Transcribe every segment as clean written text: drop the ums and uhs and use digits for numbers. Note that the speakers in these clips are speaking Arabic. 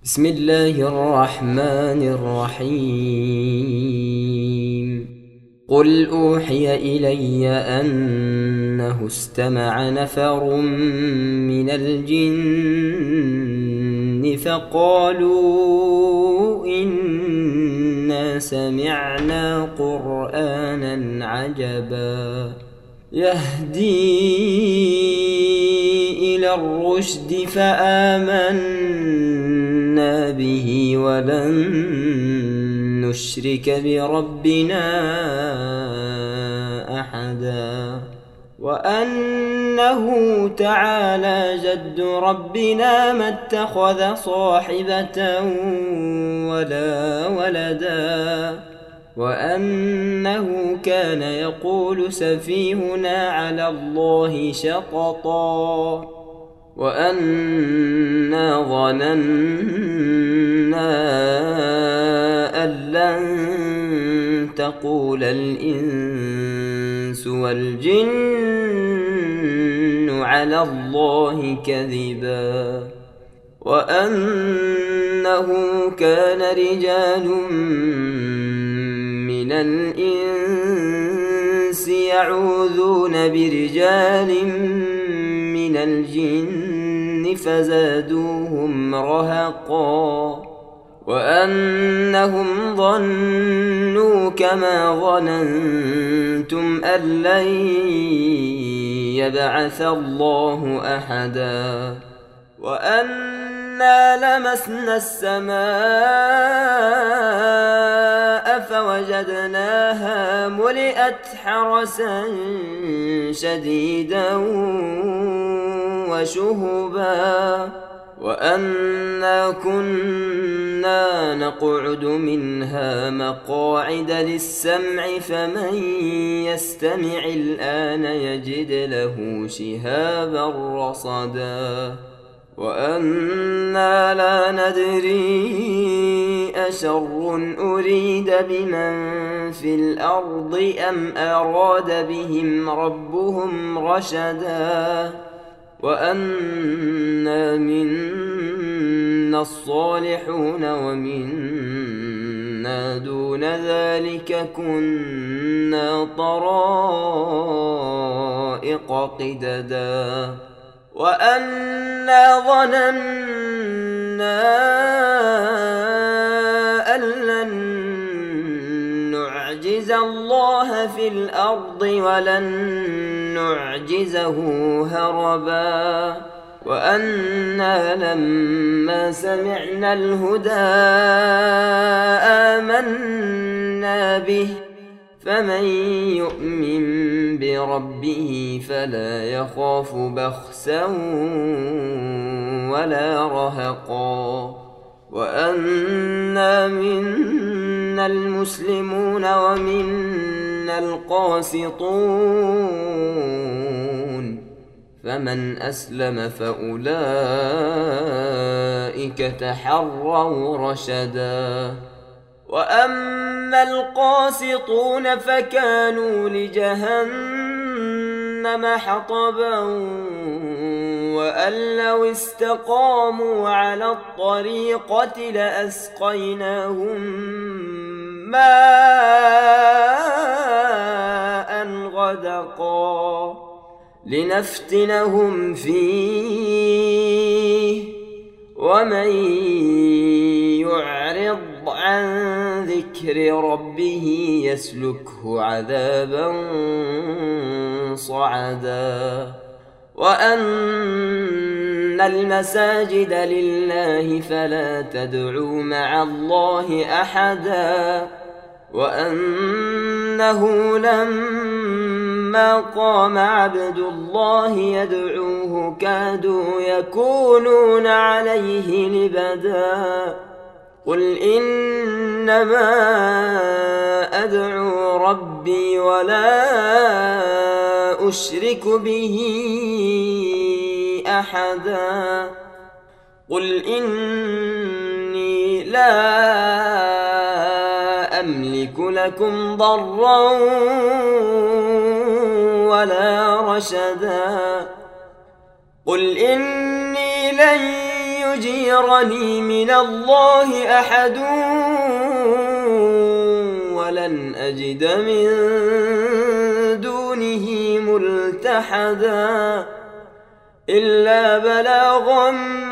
بسم الله الرحمن الرحيم. قل أوحي إلي أنه استمع نفر من الجن فقالوا إنا سمعنا قرآنا عجبا يهدي إلى الرشد فآمنا به ولن نشرك بربنا أحدا وأنه تعالى جد ربنا ما اتخذ صاحبة ولا ولدا وأنه كان يقول سفيهنا على الله شططا وأنا ظننا أن لن تقول الإنس والجن على الله كذبا وأنه كان رجال من الإنس يعوذون برجال من الجن فزادوهم رهقا وأنهم ظنوا كما ظننتم أن لن يبعث الله أحدا وأنا لمسنا السماء فوجدناها ملئت حرسا شديدا وشهبا وأنا كنا نقعد منها مقاعد للسمع فمن يستمع الآن يجد له شهابا رصدا وأنا لا ندري أشر أريد بمن في الأرض أم أراد بهم ربهم رشدا وأنا منا الصالحون ومنا دون ذلك كنا طرائق قددا وأنا ظننا أن لن نعجز الله في الأرض ولن نعجزه هربا وأنا لما سمعنا الهدى آمنا به فمن يؤمن بربه فلا يخاف بخسا ولا رهقا وأنا منا المسلمون ومنا القاسطون فمن أسلم فأولئك تحروا رشدا وأما القاسطون فكانوا لجهنم حطبا وأن لو استقاموا على الطريقة لأسقيناهم ماء غدقا لنفتنهم فيه ومن يعرض عن ذكر ربه يسلكه عذابا صعدا وأن المساجد لله فلا تدعوا مع الله أحدا وأنه لما قام عبد الله يدعوه كادوا يكونون عليه لبدا قل إنما أدعو ربي ولا أشرك به أحدا قل إني لا أملك لكم ضرا ولا رشدا قل إني لن يجيرني من الله أحد ولن أجد من دونه ملتحدا إلا بلاغا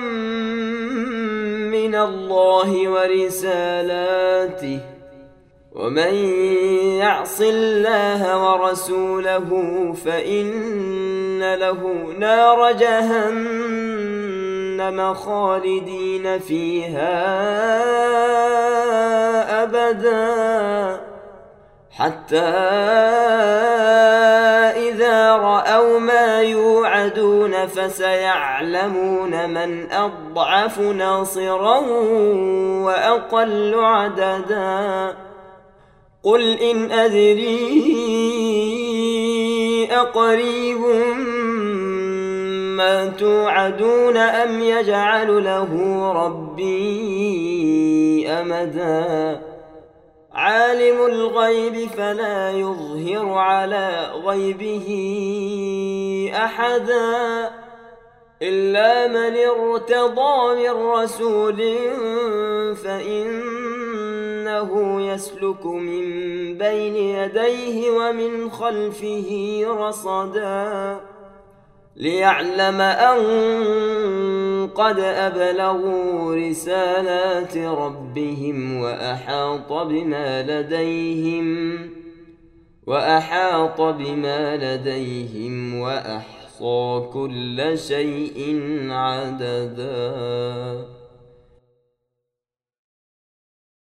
من الله ورسالاته ومن يعص الله ورسوله فإن له نار جهنم خالدين فيها أبدا حتى إذا رأوا ما يوعدون فسيعلمون من أضعف ناصرا وأقل عددا قل إن أدري أقريب ما توعدون أم يجعل له ربي أمدا عالم الغيب فلا يظهر على غيبه أحدا إلا من ارتضى من رسول فإنه يسلك من بين يديه ومن خلفه رصدا ليعلم أن قد أبلغوا رسالات ربهم وأحاط بما لديهم وأحصى كل شيء عددا.